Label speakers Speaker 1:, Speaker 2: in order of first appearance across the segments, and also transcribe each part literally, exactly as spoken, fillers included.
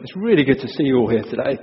Speaker 1: It's really good to see you all here today.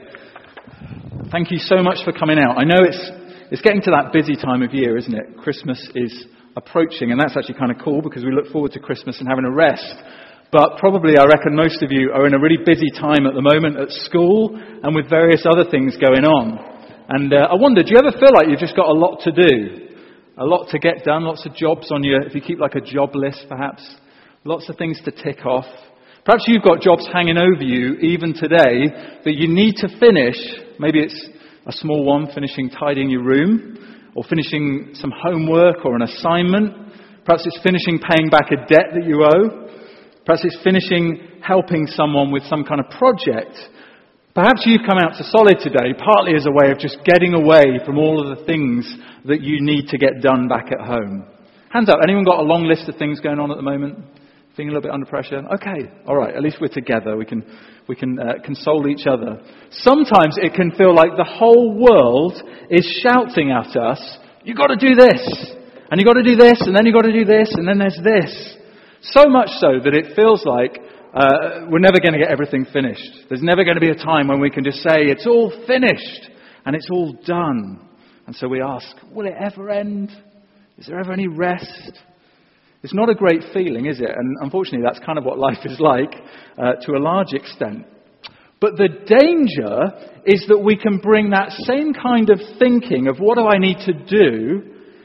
Speaker 1: Thank you so much for coming out. I know it's it's getting to that busy time of year, isn't it? Christmas is approaching, and that's actually kind of cool because we look forward to Christmas and having a rest. But probably, I reckon most of you are in a really busy time at the moment at school and with various other things going on. And uh, I wonder, do you ever feel like you've just got a lot to do? A lot to get done, lots of jobs on your, if you keep like a job list perhaps, lots of things to tick off. Perhaps you've got jobs hanging over you even today that you need to finish. Maybe it's a small one, finishing tidying your room, or finishing some homework or an assignment. Perhaps it's finishing paying back a debt that you owe. Perhaps it's finishing helping someone with some kind of project. Perhaps you've come out to Solid today partly as a way of just getting away from all of the things that you need to get done back at home. Hands up, anyone got a long list of things going on at the moment? Feeling a little bit under pressure? Okay, all right, at least we're together. We can we can uh, console each other. Sometimes it can feel like the whole world is shouting at us, you've got to do this, and you've got to do this, and then you've got to do this, and then there's this. So much so that it feels like uh, we're never going to get everything finished. There's never going to be a time when we can just say, it's all finished, and it's all done. And so we ask, will it ever end? Is there ever any rest? It's not a great feeling, is it? And unfortunately, that's kind of what life is like uh, to a large extent. But the danger is that we can bring that same kind of thinking of what do I need to do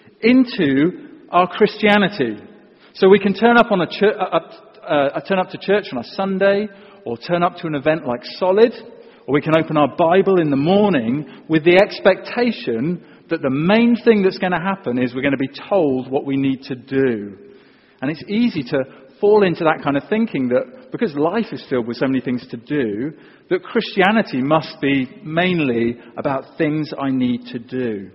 Speaker 1: into our Christianity. So we can turn up on a church, uh, uh, turn up to church on a Sunday, or turn up to an event like Solid, or we can open our Bible in the morning with the expectation that the main thing that's going to happen is we're going to be told what we need to do. And it's easy to fall into that kind of thinking that because life is filled with so many things to do, that Christianity must be mainly about things I need to do.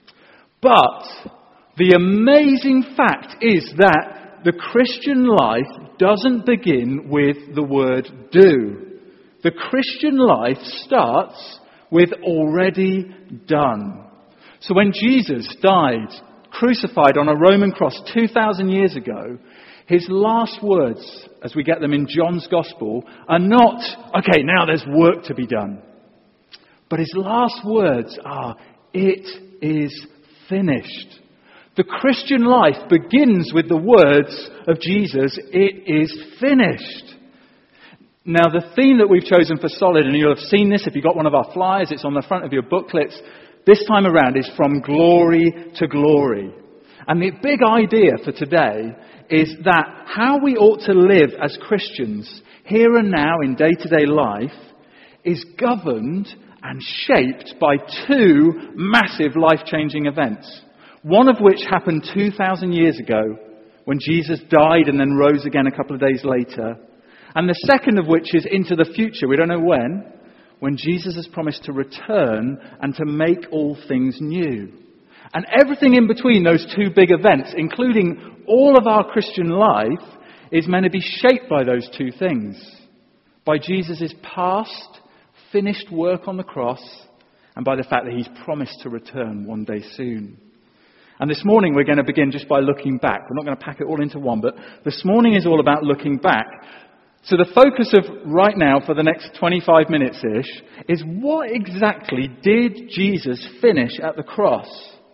Speaker 1: But the amazing fact is that the Christian life doesn't begin with the word do. The Christian life starts with already done. So when Jesus died, crucified on a Roman cross two thousand years ago, his last words, as we get them in John's Gospel, are not, okay, now there's work to be done. But his last words are, it is finished. The Christian life begins with the words of Jesus, it is finished. Now, the theme that we've chosen for Solid, and you'll have seen this if you got one of our flyers, it's on the front of your booklets, this time around is from glory to glory. And the big idea for today is that how we ought to live as Christians here and now in day-to-day life is governed and shaped by two massive life-changing events. One of which happened two thousand years ago when Jesus died and then rose again a couple of days later. And the second of which is into the future, we don't know when, when Jesus has promised to return and to make all things new. And everything in between those two big events, including all of our Christian life, is meant to be shaped by those two things. By Jesus' past, finished work on the cross, and by the fact that he's promised to return one day soon. And this morning we're going to begin just by looking back. We're not going to pack it all into one, but this morning is all about looking back. So the focus of right now for the next twenty-five minutes-ish is what exactly did Jesus finish at the cross?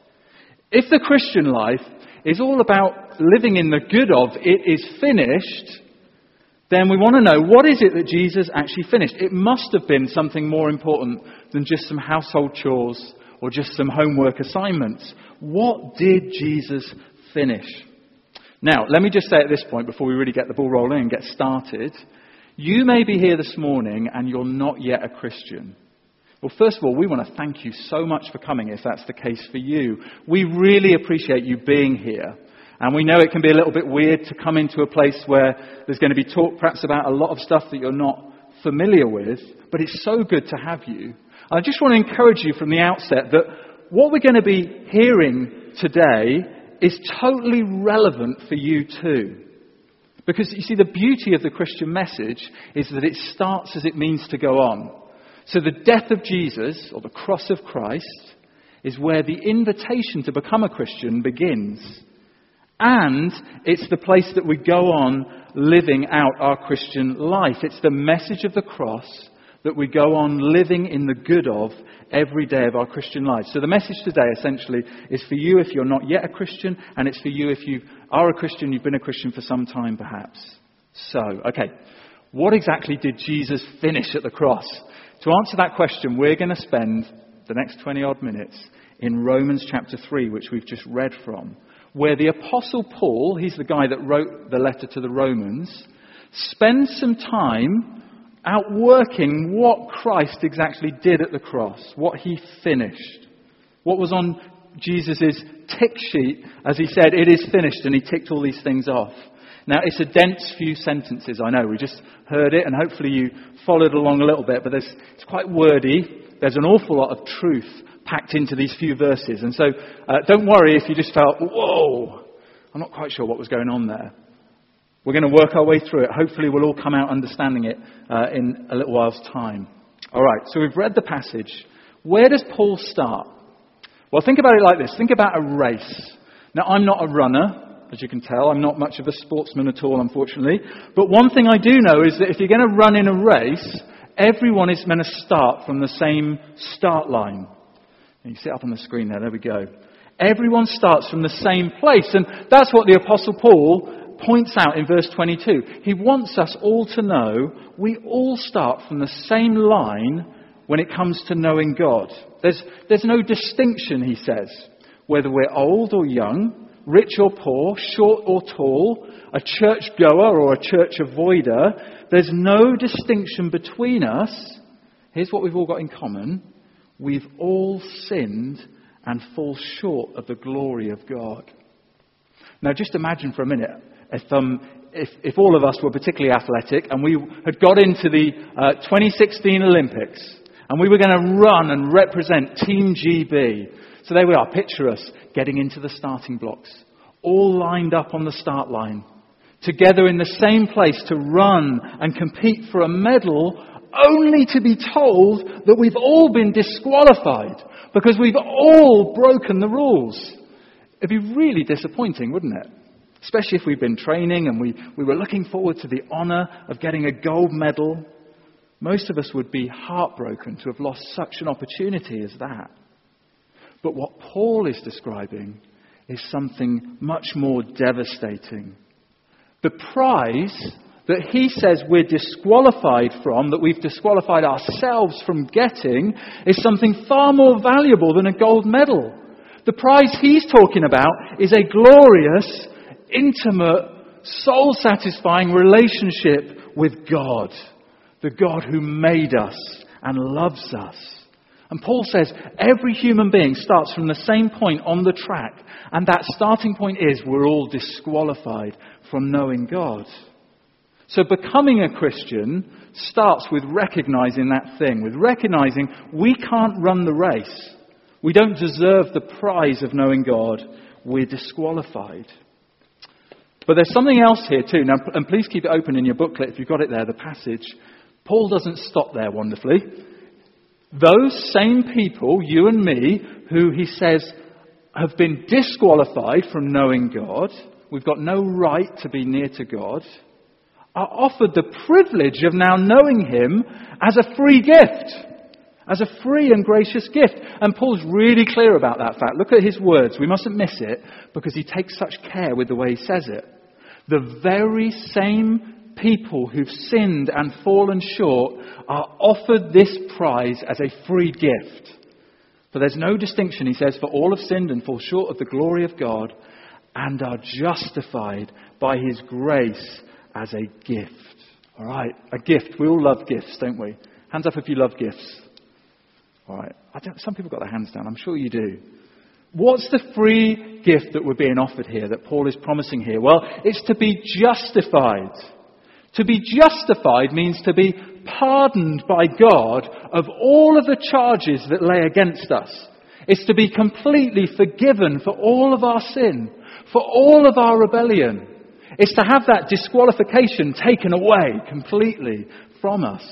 Speaker 1: If the Christian life is all about living in the good of it is finished, then we want to know what is it that Jesus actually finished. It must have been something more important than just some household chores or just some homework assignments. What did Jesus finish? Now, let me just say at this point, before we really get the ball rolling and get started, you may be here this morning and you're not yet a Christian. Well, first of all, we want to thank you so much for coming if that's the case for you. We really appreciate you being here. And we know it can be a little bit weird to come into a place where there's going to be talk perhaps about a lot of stuff that you're not familiar with, but it's so good to have you. I just want to encourage you from the outset that what we're going to be hearing today is totally relevant for you too. Because you see, the beauty of the Christian message is that it starts as it means to go on. So the death of Jesus, or the cross of Christ, is where the invitation to become a Christian begins. And it's the place that we go on living out our Christian life. It's the message of the cross that we go on living in the good of every day of our Christian lives. So the message today essentially is for you if you're not yet a Christian, and it's for you if you are a Christian, you've been a Christian for some time perhaps. So, okay, what exactly did Jesus finish at the cross? To answer that question, we're going to spend the next twenty odd minutes in Romans chapter three, which we've just read from, where the Apostle Paul, he's the guy that wrote the letter to the Romans, spends some time outworking what Christ exactly did at the cross, what he finished, what was on Jesus' tick sheet as he said, it is finished, and he ticked all these things off. Now, it's a dense few sentences, I know. We just heard it, and hopefully you followed along a little bit, but there's, it's quite wordy. There's an awful lot of truth packed into these few verses. And so uh, don't worry if you just felt, whoa, I'm not quite sure what was going on there. We're going to work our way through it. Hopefully we'll all come out understanding it uh, in a little while's time. All right, so we've read the passage. Where does Paul start? Well, think about it like this. Think about a race. Now, I'm not a runner. As you can tell, I'm not much of a sportsman at all, unfortunately. But one thing I do know is that if you're going to run in a race, everyone is going to start from the same start line. And you see it up on the screen there. There we go. Everyone starts from the same place. And that's what the Apostle Paul points out in verse twenty-two. He wants us all to know we all start from the same line when it comes to knowing God. There's, there's no distinction, he says, whether we're old or young, rich or poor, short or tall, a church goer or a church avoider. There's no distinction between us. Here's what we've all got in common. We've all sinned and fall short of the glory of God. Now just imagine for a minute if um, if, if all of us were particularly athletic and we had got into the uh, twenty sixteen Olympics and we were going to run and represent Team G B. So there we are, picture us getting into the starting blocks, all lined up on the start line, together in the same place to run and compete for a medal, only to be told that we've all been disqualified because we've all broken the rules. It'd be really disappointing, wouldn't it? Especially if we've been training and we, we were looking forward to the honour of getting a gold medal. Most of us would be heartbroken to have lost such an opportunity as that. But what Paul is describing is something much more devastating. The prize that he says we're disqualified from, that we've disqualified ourselves from getting, is something far more valuable than a gold medal. The prize he's talking about is a glorious, intimate, soul-satisfying relationship with God. The God who made us and loves us. And Paul says every human being starts from the same point on the track. And that starting point is we're all disqualified from knowing God. So becoming a Christian starts with recognizing that thing. With recognizing we can't run the race. We don't deserve the prize of knowing God. We're disqualified. But there's something else here too. Now, and please keep it open in your booklet if you've got it there, the passage. Paul doesn't stop there wonderfully. Those same people, you and me, who he says have been disqualified from knowing God, we've got no right to be near to God, are offered the privilege of now knowing him as a free gift. As a free and gracious gift. And Paul's really clear about that fact. Look at his words. We mustn't miss it because he takes such care with the way he says it. The very same people who've sinned and fallen short are offered this prize as a free gift. For there's no distinction, he says, for all have sinned and fall short of the glory of God and are justified by his grace as a gift. All right, a gift. We all love gifts, don't we? Hands up if you love gifts. All right, I don't, some people got their hands down. I'm sure you do. What's the free gift that we're being offered here, that Paul is promising here? Well, it's to be justified. To be justified means to be pardoned by God of all of the charges that lay against us. It's to be completely forgiven for all of our sin, for all of our rebellion. It's to have that disqualification taken away completely from us.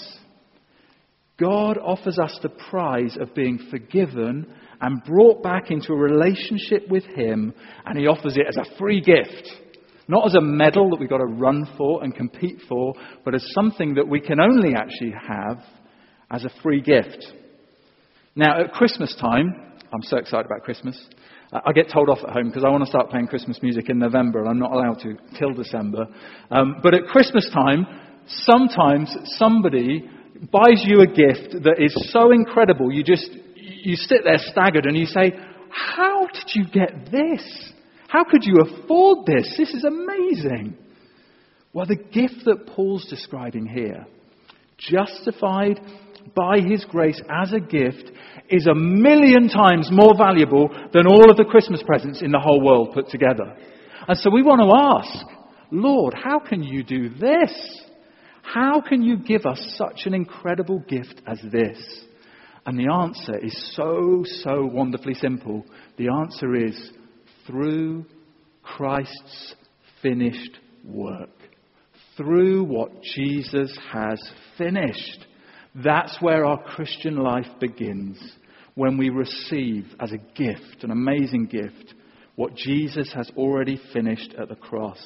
Speaker 1: God offers us the prize of being forgiven and brought back into a relationship with him, and he offers it as a free gift. Not as a medal that we've got to run for and compete for, but as something that we can only actually have as a free gift. Now, at Christmas time, I'm so excited about Christmas. I get told off at home because I want to start playing Christmas music in November and I'm not allowed to till December. Um, but at Christmas time, sometimes somebody buys you a gift that is so incredible, you just, you sit there staggered and you say, how did you get this? How could you afford this? This is amazing. Well, the gift that Paul's describing here, justified by his grace as a gift, is a million times more valuable than all of the Christmas presents in the whole world put together. And so we want to ask, Lord, how can you do this? How can you give us such an incredible gift as this? And the answer is so, so wonderfully simple. The answer is through Christ's finished work. Through what Jesus has finished. That's where our Christian life begins. When we receive as a gift, an amazing gift, what Jesus has already finished at the cross.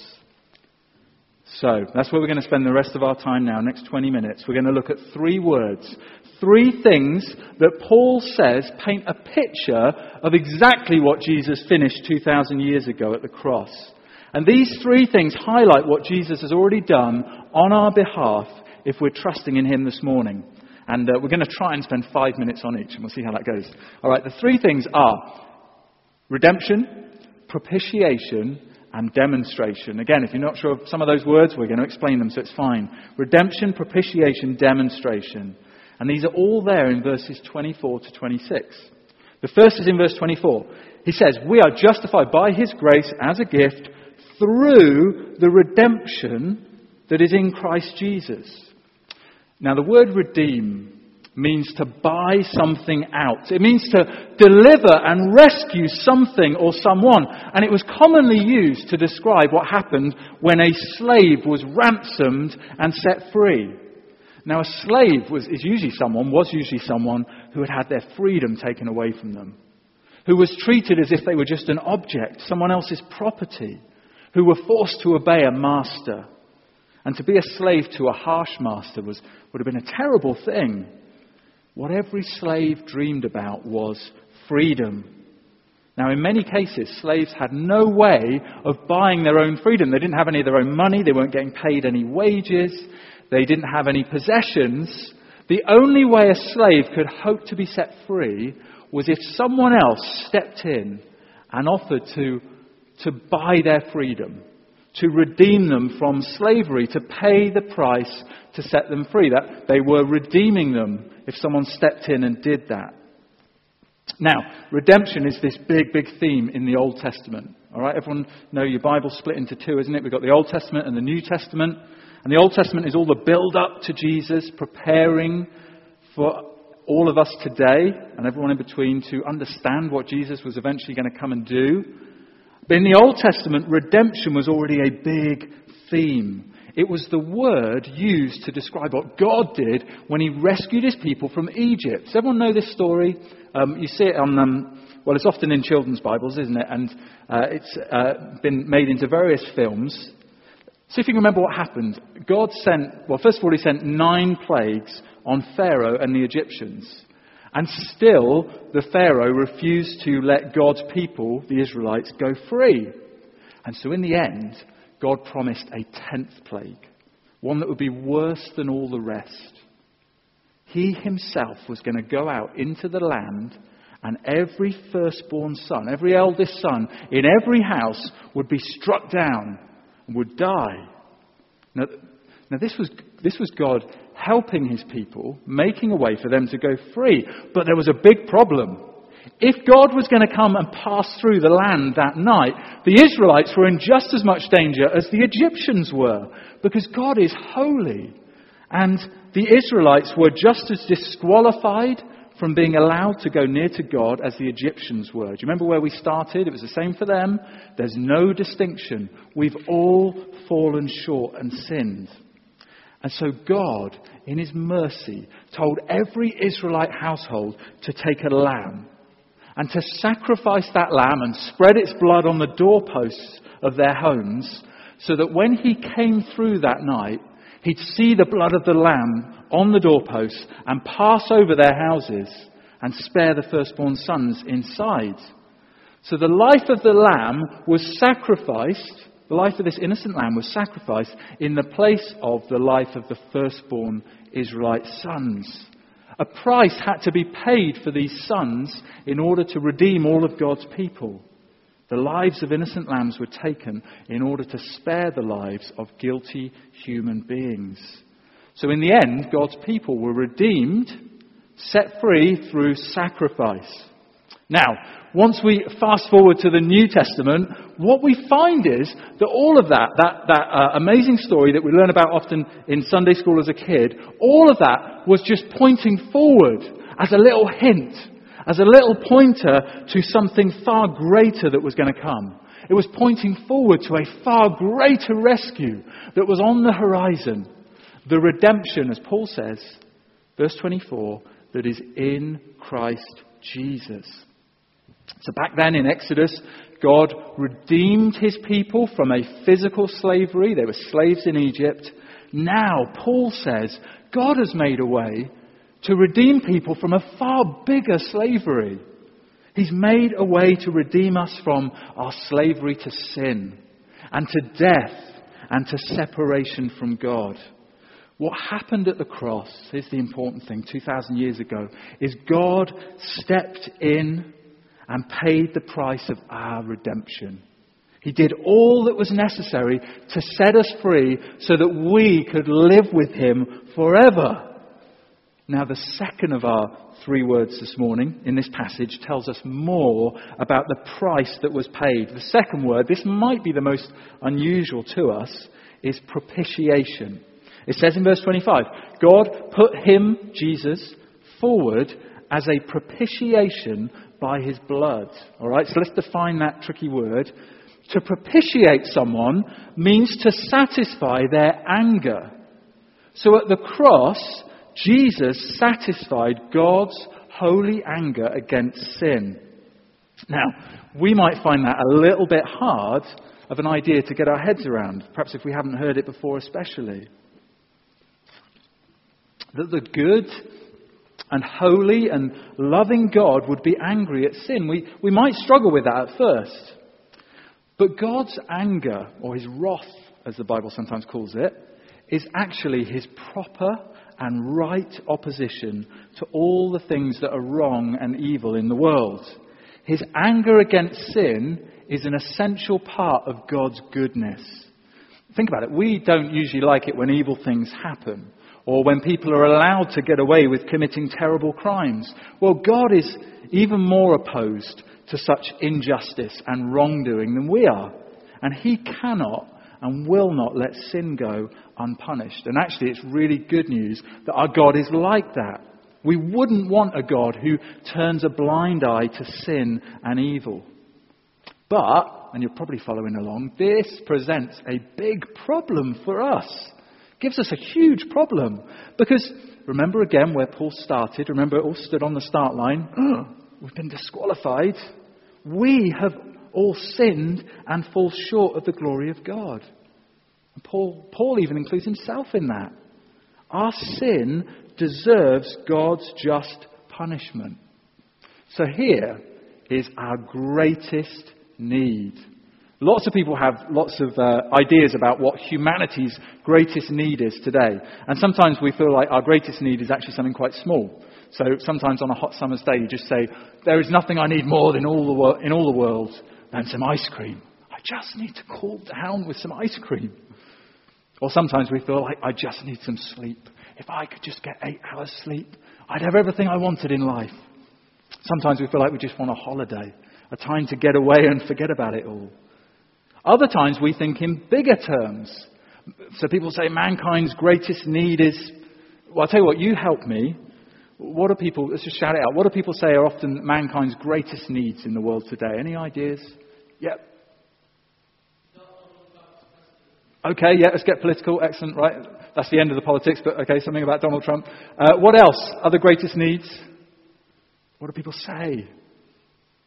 Speaker 1: So, that's where we're going to spend the rest of our time now, next twenty minutes. We're going to look at three words. Three things that Paul says paint a picture of exactly what Jesus finished two thousand years ago at the cross. And these three things highlight what Jesus has already done on our behalf if we're trusting in him this morning. And uh, we're going to try and spend five minutes on each, and we'll see how that goes. All right, the three things are redemption, propitiation, and demonstration. Again, if you're not sure of some of those words, we're going to explain them, so it's fine. Redemption, propitiation, demonstration. And these are all there in verses twenty-four to twenty-six. The first is in verse twenty-four. He says, we are justified by his grace as a gift through the redemption that is in Christ Jesus. Now, the word redeem means to buy something out. It means to deliver and rescue something or someone. And it was commonly used to describe what happened when a slave was ransomed and set free. Now, a slave was is usually someone, was usually someone who had had their freedom taken away from them, who was treated as if they were just an object, someone else's property, who were forced to obey a master. And to be a slave to a harsh master was would have been a terrible thing. What every slave dreamed about was freedom. Now, in many cases, slaves had no way of buying their own freedom. They didn't have any of their own money. They weren't getting paid any wages. They didn't have any possessions. The only way a slave could hope to be set free was if someone else stepped in and offered to, to buy their freedom, to redeem them from slavery, to pay the price to set them free. That they were redeeming them if someone stepped in and did that. Now, redemption is this big, big theme in the Old Testament. All right, everyone know your Bible's split into two, isn't it? We've got the Old Testament and the New Testament. And the Old Testament is all the build-up to Jesus, preparing for all of us today and everyone in between to understand what Jesus was eventually going to come and do. But in the Old Testament, redemption was already a big theme. It was the word used to describe what God did when he rescued his people from Egypt. Does everyone know this story? Um, you see it on, um, well, it's often in children's Bibles, isn't it? And uh, it's uh, been made into various films. See if you can remember what happened. God sent, well, first of all, he sent nine plagues on Pharaoh and the Egyptians. And still, the Pharaoh refused to let God's people, the Israelites, go free. And so in the end, God promised a tenth plague, one that would be worse than all the rest. He himself was going to go out into the land, and every firstborn son, every eldest son in every house would be struck down and would die. Now, now this was this was God helping his people, making a way for them to go free. But there was a big problem. If God was going to come and pass through the land that night, the Israelites were in just as much danger as the Egyptians were, because God is holy. And the Israelites were just as disqualified from being allowed to go near to God as the Egyptians were. Do you remember where we started? It was the same for them. There's no distinction. We've all fallen short and sinned. And so God, in his mercy, told every Israelite household to take a lamb and to sacrifice that lamb and spread its blood on the doorposts of their homes, so that when he came through that night, He'd see the blood of the lamb on the doorposts and pass over their houses and spare the firstborn sons inside. So the life of the lamb was sacrificed, the life of this innocent lamb was sacrificed in the place of the life of the firstborn Israelite sons. A price had to be paid for these sons in order to redeem all of God's people. The lives of innocent lambs were taken in order to spare the lives of guilty human beings. So in the end, God's people were redeemed, set free through sacrifice. Now, once we fast forward to the New Testament, what we find is that all of that, that, that uh, amazing story that we learn about often in Sunday school as a kid, all of that was just pointing forward as a little hint, as a little pointer to something far greater that was going to come. It was pointing forward to a far greater rescue that was on the horizon. The redemption, as Paul says, verse twenty-four, that is in Christ Jesus. So back then in Exodus, God redeemed his people from a physical slavery. They were slaves in Egypt. Now, Paul says, God has made a way to redeem people from a far bigger slavery. He's made a way to redeem us from our slavery to sin and to death and to separation from God. What happened at the cross, here's the important thing, two thousand years ago, is God stepped in and paid the price of our redemption. He did all that was necessary to set us free so that we could live with him forever. Now, the second of our three words this morning in this passage tells us more about the price that was paid. The second word, this might be the most unusual to us, is propitiation. It says in verse twenty-five, God put him, Jesus, forward as a propitiation by his blood. All right, so let's define that tricky word. To propitiate someone means to satisfy their anger. So at the cross, Jesus satisfied God's holy anger against sin. Now, we might find that a little bit hard of an idea to get our heads around, perhaps if we haven't heard it before especially. That the good and holy and loving God would be angry at sin. We, we might struggle with that at first. But God's anger, or his wrath, as the Bible sometimes calls it, is actually his proper and right opposition to all the things that are wrong and evil in the world. His anger against sin is an essential part of God's goodness. Think about it. We don't usually like it when evil things happen, or when people are allowed to get away with committing terrible crimes. Well, God is even more opposed to such injustice and wrongdoing than we are. And he cannot and will not let sin go unpunished. And actually, it's really good news that our God is like that. We wouldn't want a God who turns a blind eye to sin and evil. But, and you're probably following along, this presents a big problem for us. Gives us a huge problem. Because, remember again where Paul started, remember it all stood on the start line. We've been disqualified. We have all sinned and fall short of the glory of God. And Paul, Paul even includes himself in that. Our sin deserves God's just punishment. So here is our greatest need. Lots of people have lots of uh, ideas about what humanity's greatest need is today. And sometimes we feel like our greatest need is actually something quite small. So sometimes on a hot summer's day you just say, there is nothing I need more than all the wor- in all the world than some ice cream. I just need to cool down with some ice cream. Or sometimes we feel like I just need some sleep. If I could just get eight hours sleep, I'd have everything I wanted in life. Sometimes we feel like we just want a holiday, a time to get away and forget about it all. Other times we think in bigger terms. So people say mankind's greatest need is, well, I'll tell you what, you help me. What do people, let's just shout it out. What do people say are often mankind's greatest needs in the world today? Any ideas? Yep. Okay, yeah, let's get political. Excellent, right? That's the end of the politics, but okay, something about Donald Trump. Uh, what else? Other greatest needs? What do people say?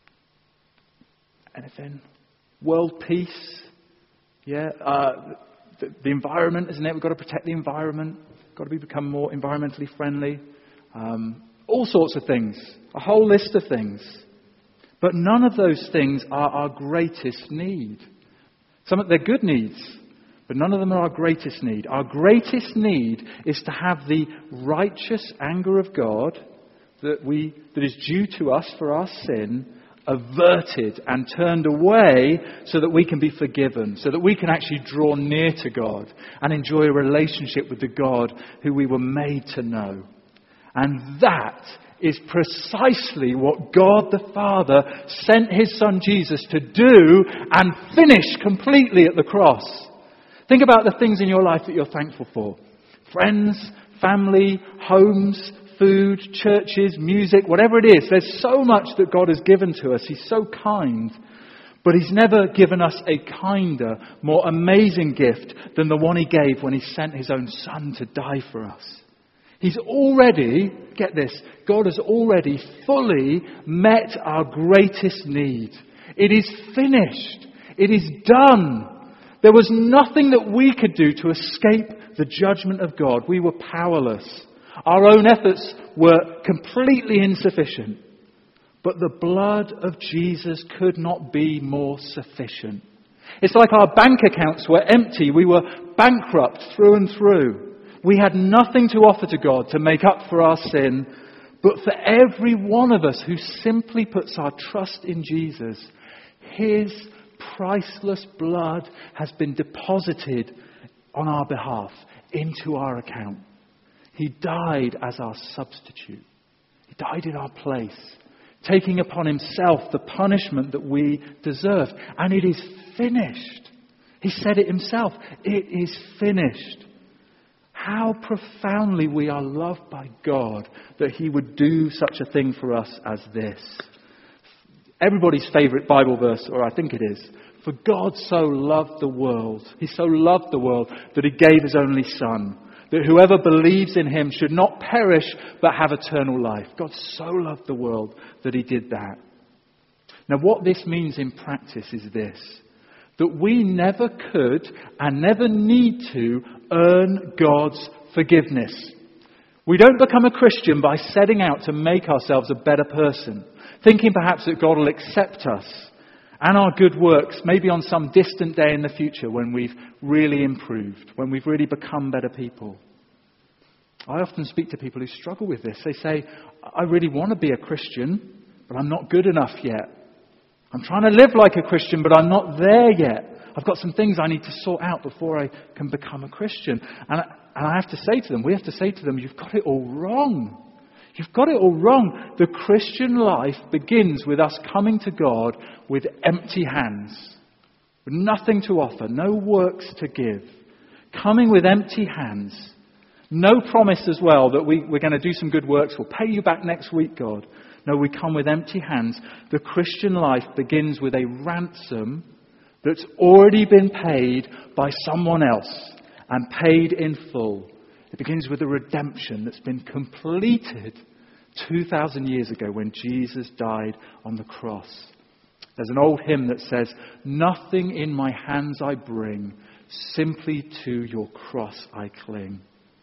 Speaker 1: Anything? World peace? Yeah. Uh, the, the environment, isn't it? We've got to protect the environment. We've got to be, become more environmentally friendly. Um, all sorts of things. A whole list of things. But none of those things are our greatest need. Some of they're good needs, but none of them are our greatest need. Our greatest need is to have the righteous anger of God that we that is due to us for our sin averted and turned away so that we can be forgiven, so that we can actually draw near to God and enjoy a relationship with the God who we were made to know. And that is precisely what God the Father sent his Son Jesus to do and finish completely at the cross. Think about the things in your life that you're thankful for. Friends, family, homes, food, churches, music, whatever it is. There's so much that God has given to us. He's so kind. But he's never given us a kinder, more amazing gift than the one he gave when he sent his own Son to die for us. He's already, get this, God has already fully met our greatest need. It is finished. It is done. There was nothing that we could do to escape the judgment of God. We were powerless. Our own efforts were completely insufficient. But the blood of Jesus could not be more sufficient. It's like our bank accounts were empty. We were bankrupt through and through. We had nothing to offer to God to make up for our sin. But for every one of us who simply puts our trust in Jesus, his priceless blood has been deposited on our behalf into our account. He died as our substitute. He died in our place, taking upon himself the punishment that we deserved. And it is finished. He said it himself. It is finished. How profoundly we are loved by God that he would do such a thing for us as this. Everybody's favourite Bible verse, or I think it is, for God so loved the world, he so loved the world that he gave his only Son, that whoever believes in him should not perish but have eternal life. God so loved the world that he did that. Now what this means in practice is this, that we never could and never need to earn God's forgiveness. We don't become a Christian by setting out to make ourselves a better person, thinking perhaps that God will accept us and our good works, maybe on some distant day in the future when we've really improved, when we've really become better people. I often speak to people who struggle with this. They say, I really want to be a Christian, but I'm not good enough yet. I'm trying to live like a Christian, but I'm not there yet. I've got some things I need to sort out before I can become a Christian. And, and I have to say to them, we have to say to them, you've got it all wrong. You've got it all wrong. The Christian life begins with us coming to God with empty hands, with nothing to offer, no works to give. Coming with empty hands. No promise as well that we, we're going to do some good works. We'll pay you back next week, God. No, we come with empty hands. The Christian life begins with a ransom that's already been paid by someone else and paid in full. It begins with a redemption that's been completed two thousand years ago when Jesus died on the cross. There's an old hymn that says, nothing in my hands I bring, simply to your cross I cling.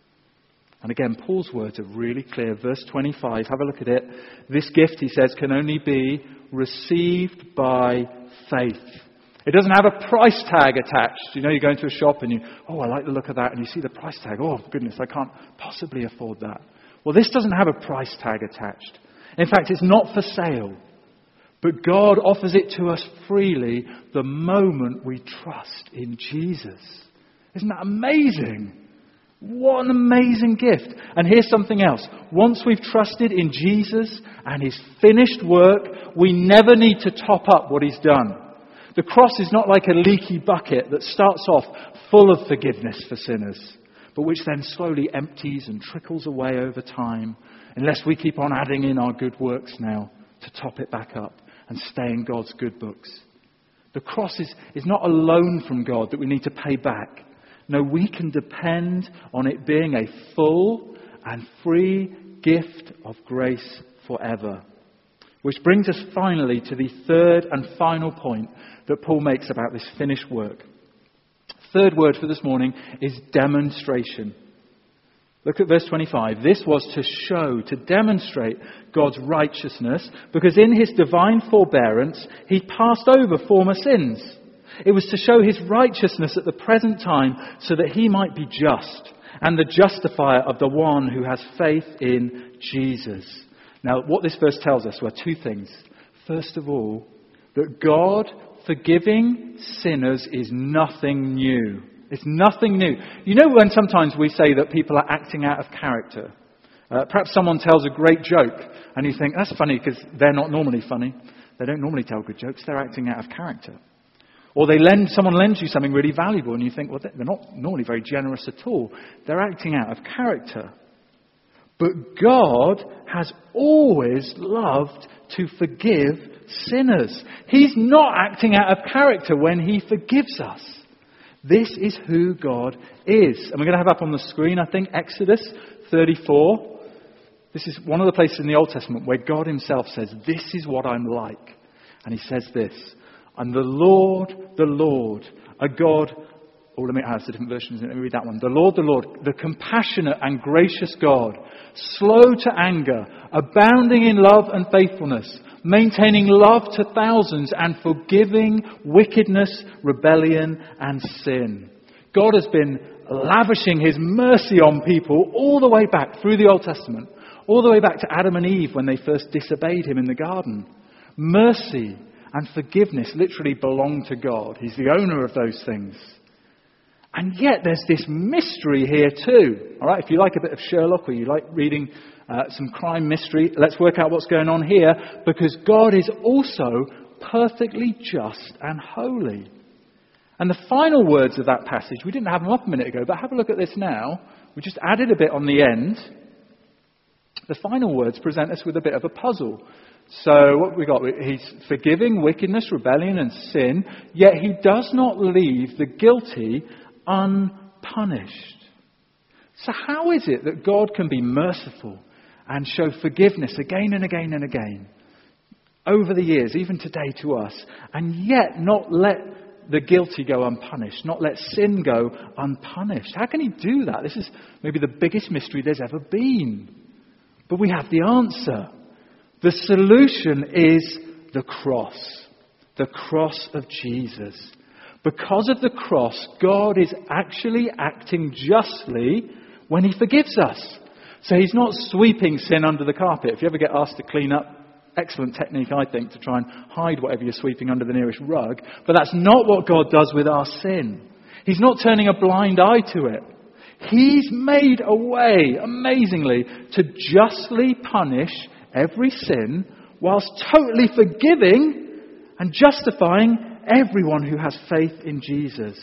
Speaker 1: And again, Paul's words are really clear. Verse twenty-five, have a look at it. This gift, he says, can only be received by faith. It doesn't have a price tag attached. You know, you go into a shop and you, oh, I like the look of that. And you see the price tag. Oh, goodness, I can't possibly afford that. Well, this doesn't have a price tag attached. In fact, it's not for sale. But God offers it to us freely the moment we trust in Jesus. Isn't that amazing? What an amazing gift. And here's something else. Once we've trusted in Jesus and his finished work, we never need to top up what he's done. The cross is not like a leaky bucket that starts off full of forgiveness for sinners, but which then slowly empties and trickles away over time, unless we keep on adding in our good works now to top it back up and stay in God's good books. The cross is, is not a loan from God that we need to pay back. No, we can depend on it being a full and free gift of grace forever. Which brings us finally to the third and final point that Paul makes about this finished work. Third word for this morning is demonstration. Look at verse twenty-five. This was to show, to demonstrate God's righteousness, because in his divine forbearance, he passed over former sins. It was to show his righteousness at the present time, so that he might be just and the justifier of the one who has faith in Jesus. Now, what this verse tells us were two things. First of all, that God forgiving sinners is nothing new. It's nothing new. You know when sometimes we say that people are acting out of character? Uh, perhaps someone tells a great joke and you think, that's funny because they're not normally funny. They don't normally tell good jokes. They're acting out of character. Or they lend someone lends you something really valuable and you think, well, they're not normally very generous at all. They're acting out of character. But God has always loved to forgive sinners. He's not acting out of character when he forgives us. This is who God is. And we're going to have up on the screen, I think, Exodus thirty-four. This is one of the places in the Old Testament where God himself says, this is what I'm like. And he says this, I'm the Lord, the Lord, a God. Oh, let me add the different versions. Let me read that one. The Lord, the Lord, the compassionate and gracious God, slow to anger, abounding in love and faithfulness, maintaining love to thousands and forgiving wickedness, rebellion and sin. God has been lavishing his mercy on people all the way back through the Old Testament, all the way back to Adam and Eve when they first disobeyed him in the garden. Mercy and forgiveness literally belong to God. He's the owner of those things. And yet there's this mystery here too. All right, if you like a bit of Sherlock or you like reading uh, some crime mystery, let's work out what's going on here, because God is also perfectly just and holy. And the final words of that passage, we didn't have them up a minute ago, but have a look at this now. We just added a bit on the end. The final words present us with a bit of a puzzle. So what we got, he's forgiving wickedness, rebellion and sin, yet he does not leave the guilty unpunished. So how is it that God can be merciful and show forgiveness again and again and again over the years, even today to us, and yet not let the guilty go unpunished, not let sin go unpunished? How can he do that? This is maybe the biggest mystery there's ever been. But we have the answer. The solution is the cross. The cross of Jesus. Because of the cross, God is actually acting justly when he forgives us. So he's not sweeping sin under the carpet. If you ever get asked to clean up, excellent technique, I think, to try and hide whatever you're sweeping under the nearest rug. But that's not what God does with our sin. He's not turning a blind eye to it. He's made a way, amazingly, to justly punish every sin whilst totally forgiving and justifying everyone who has faith in Jesus.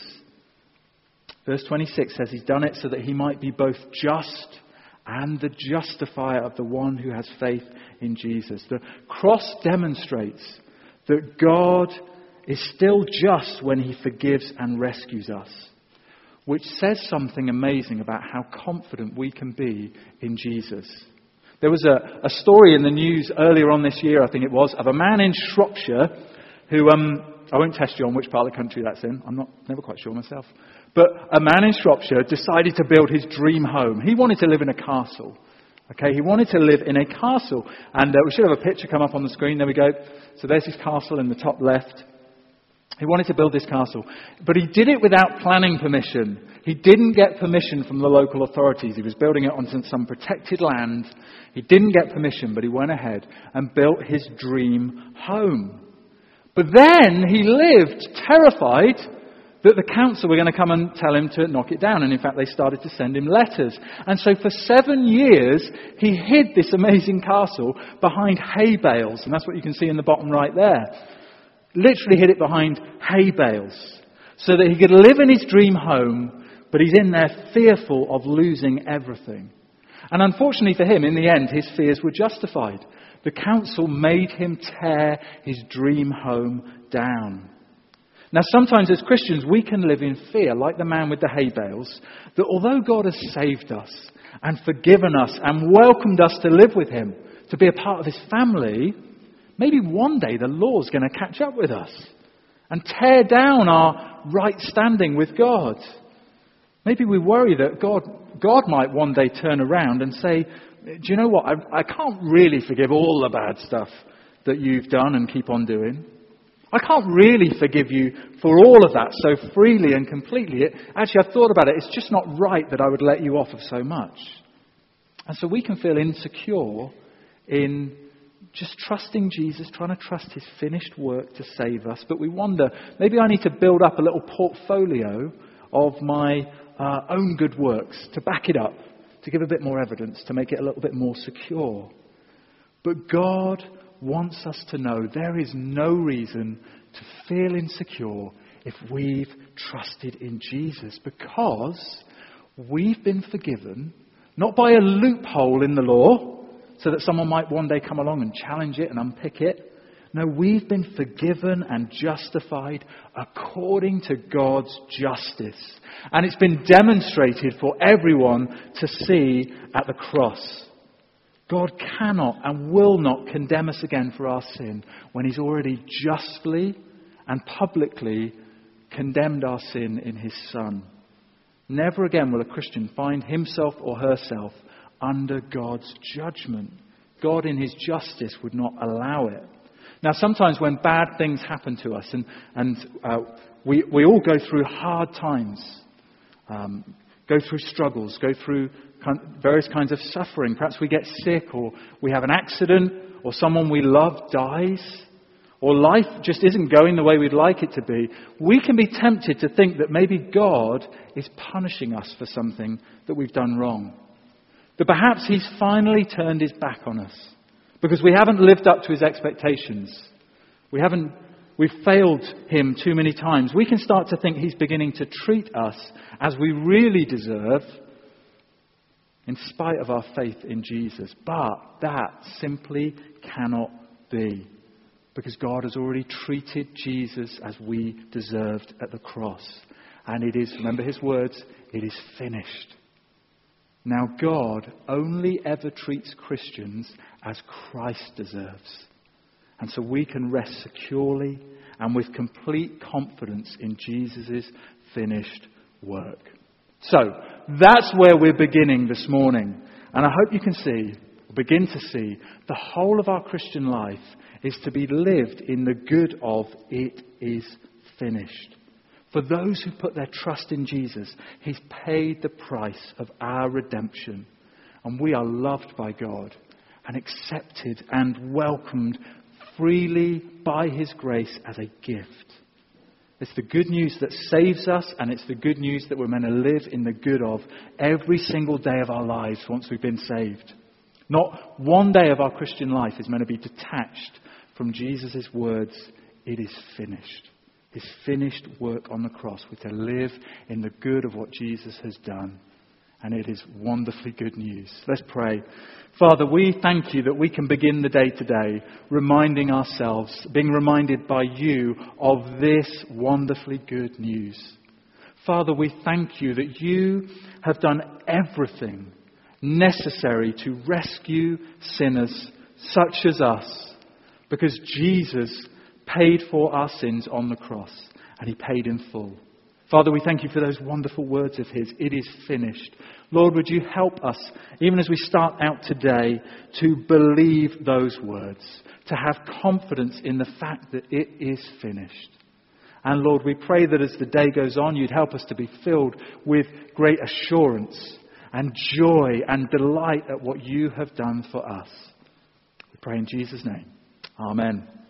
Speaker 1: Verse twenty-six says he's done it so that he might be both just and the justifier of the one who has faith in Jesus. The cross demonstrates that God is still just when he forgives and rescues us, which says something amazing about how confident we can be in Jesus. There was a, a story in the news earlier on this year, I think it was, of a man in Shropshire who, um, I won't test you on which part of the country that's in. I'm not never quite sure myself. But a man in Shropshire decided to build his dream home. He wanted to live in a castle. Okay, he wanted to live in a castle. And uh, we should have a picture come up on the screen. There we go. So there's his castle in the top left. He wanted to build this castle. But he did it without planning permission. He didn't get permission from the local authorities. He was building it on some protected land. He didn't get permission, but he went ahead and built his dream home. But then he lived terrified that the council were going to come and tell him to knock it down. And in fact, they started to send him letters. And so for seven years, he hid this amazing castle behind hay bales. And that's what you can see in the bottom right there. Literally hid it behind hay bales so that he could live in his dream home, but he's in there fearful of losing everything. And unfortunately for him, in the end, his fears were justified. The council made him tear his dream home down. Now, sometimes as Christians, we can live in fear, like the man with the hay bales, that although God has saved us and forgiven us and welcomed us to live with him, to be a part of his family, maybe one day the law's going to catch up with us and tear down our right standing with God. Maybe we worry that God, God might one day turn around and say, do you know what, I, I can't really forgive all the bad stuff that you've done and keep on doing. I can't really forgive you for all of that so freely and completely. It, actually, I've thought about it. It's just not right that I would let you off of so much. And so we can feel insecure in just trusting Jesus, trying to trust his finished work to save us. But we wonder, maybe I need to build up a little portfolio of my uh, own good works to back it up, to give a bit more evidence, to make it a little bit more secure. But God wants us to know there is no reason to feel insecure if we've trusted in Jesus, because we've been forgiven, not by a loophole in the law, so that someone might one day come along and challenge it and unpick it. No, we've been forgiven and justified according to God's justice. And it's been demonstrated for everyone to see at the cross. God cannot and will not condemn us again for our sin when he's already justly and publicly condemned our sin in his Son. Never again will a Christian find himself or herself under God's judgment. God in his justice would not allow it. Now, sometimes when bad things happen to us, and, and uh, we, we all go through hard times, um, go through struggles, go through various kinds of suffering. Perhaps we get sick, or we have an accident, or someone we love dies, or life just isn't going the way we'd like it to be. We can be tempted to think that maybe God is punishing us for something that we've done wrong. That perhaps he's finally turned his back on us because we haven't lived up to his expectations. We haven't, we've failed him too many times. We can start to think he's beginning to treat us as we really deserve, in spite of our faith in Jesus. But that simply cannot be, because God has already treated Jesus as we deserved at the cross. And it is, remember his words, it is finished. Now God only ever treats Christians as Christ deserves. And so we can rest securely and with complete confidence in Jesus' finished work. So, that's where we're beginning this morning. And I hope you can see, or begin to see, the whole of our Christian life is to be lived in the good of it is finished. For those who put their trust in Jesus, he's paid the price of our redemption. And we are loved by God and accepted and welcomed freely by his grace as a gift. It's the good news that saves us, and it's the good news that we're meant to live in the good of every single day of our lives once we've been saved. Not one day of our Christian life is meant to be detached from Jesus' words, it is finished. His finished work on the cross. We're to live in the good of what Jesus has done. And it is wonderfully good news. Let's pray. Father, we thank you that we can begin the day today reminding ourselves, being reminded by you of this wonderfully good news. Father, we thank you that you have done everything necessary to rescue sinners such as us, because Jesus paid for our sins on the cross, and he paid in full. Father, we thank you for those wonderful words of his. It is finished. Lord, would you help us, even as we start out today, to believe those words, to have confidence in the fact that it is finished. And Lord, we pray that as the day goes on, you'd help us to be filled with great assurance and joy and delight at what you have done for us. We pray in Jesus' name. Amen.